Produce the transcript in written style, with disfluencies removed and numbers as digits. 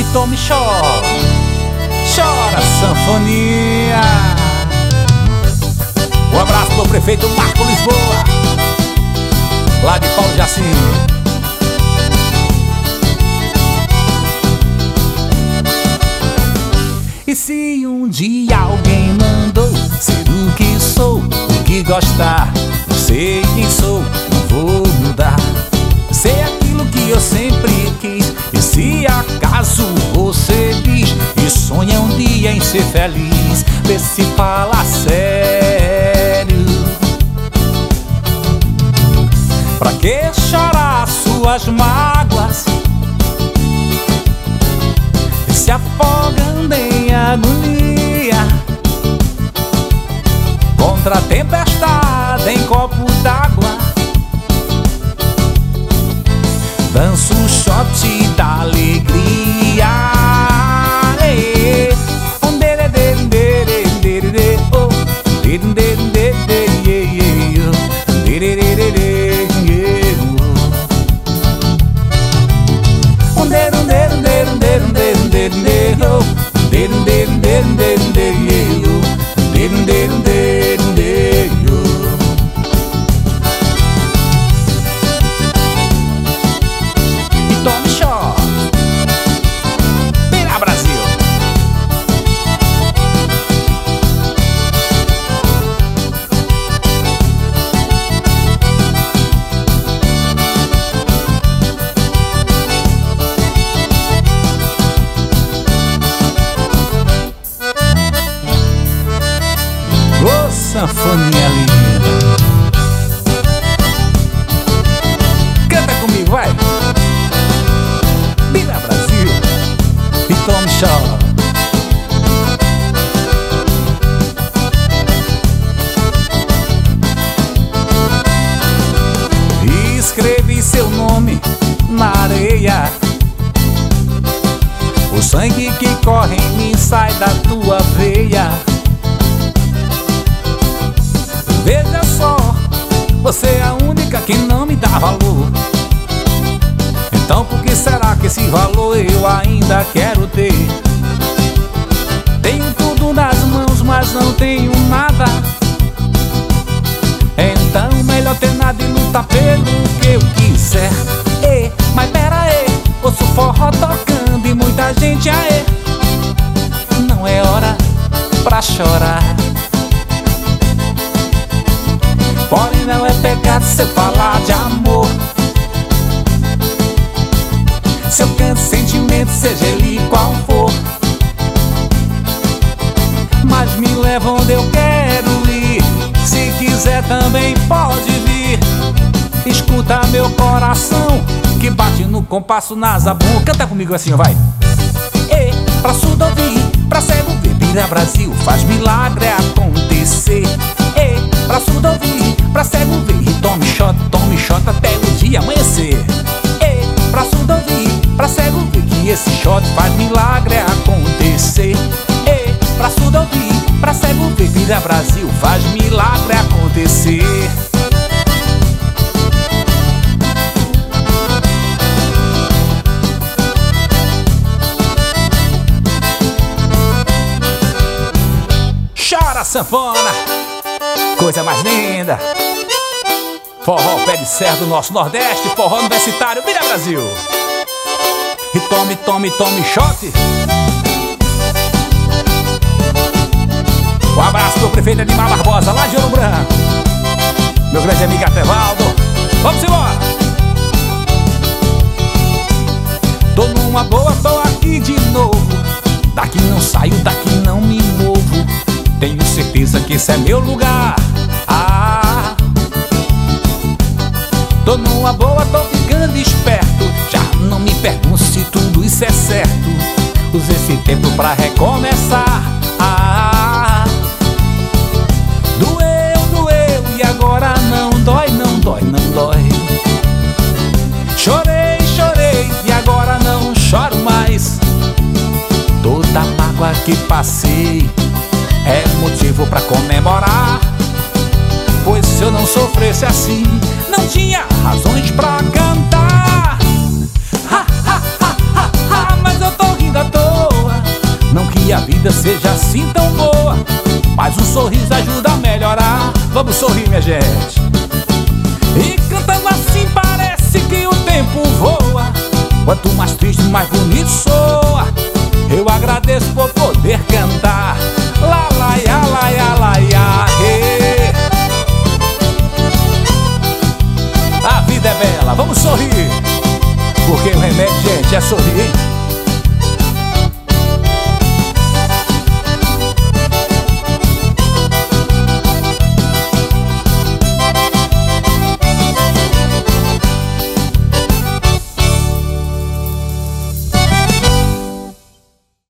Tome chora, chora sanfonia. Um abraço pro prefeito Marco Lisboa, lá de Paulo Jacim. E se um dia alguém mandou ser o que sou, o que gostar, não sei quem sou, não vou mudar. Sei aquilo que eu sempre quis. E se acaso você diz e sonha um dia em ser feliz, vê se fala sério. Pra que chorar suas mágoas? Se afogando em agonia contra a tempestade em copo d'água. Danço o shot da alegria. Sanfonia linda. Canta comigo, vai. Vira Brasil e tome chora. Escrevi seu nome na areia. O sangue que corre em mim sai da tua veia. Veja só, você é a única que não me dá valor. Então por que será que esse valor eu ainda quero ter? Tenho tudo nas mãos, mas não tenho nada. Então melhor ter nada e lutar pelo que eu quiser. Mas pera aí, ouço forró tocando e muita gente aê. Não é hora pra chorar. Porém não é pecado se eu falar de amor. Se eu canto sentimento, seja ele qual for, mas me leva onde eu quero ir. Se quiser também pode vir. Escuta meu coração que bate no compasso na zabumba. Canta comigo assim, vai. Pra surdo ouvir, pra cego ver, Vira Brasil faz milagre acontecer. Pra surdo ouvir, pra cego ver, e tome shot até o dia amanhecer. Pra surdo ouvir, pra cego ver, que esse shot faz milagre acontecer. Pra surdo ouvir, pra cego ver, Vira Brasil faz milagre acontecer. Chora sanfona, coisa mais linda. Forró pé de serra do nosso Nordeste, forró universitário, Vira Brasil. E tome shot. Um abraço pro prefeito Edmar Barbosa, lá de Ouro Branco. Meu grande amigo Atevaldo. Vamos embora. Tô numa boa, tô aqui de novo. Daqui não saio, daqui não me movo. Tenho certeza que esse é meu lugar. Tô numa boa, tô ficando esperto. Já não me pergunto se tudo isso é certo. Use esse tempo pra recomeçar. Doeu, e agora não dói. Chorei, e agora não choro mais. Toda mágoa que passei é motivo pra comemorar. Pois se eu não sofresse assim, não tinha razões pra cantar. Mas eu tô rindo vida seja assim tão boa, mas um sorriso ajuda a melhorar. Vamos sorrir, minha gente. E cantando assim parece que o tempo voa. Quanto mais triste, mais bonito soa. Eu agradeço por poder cantar. Lá, lá, ia, lá, ia, lá, ia, hey. A vida é bela, vamos sorrir, porque o remédio, gente, é sorrir, hein?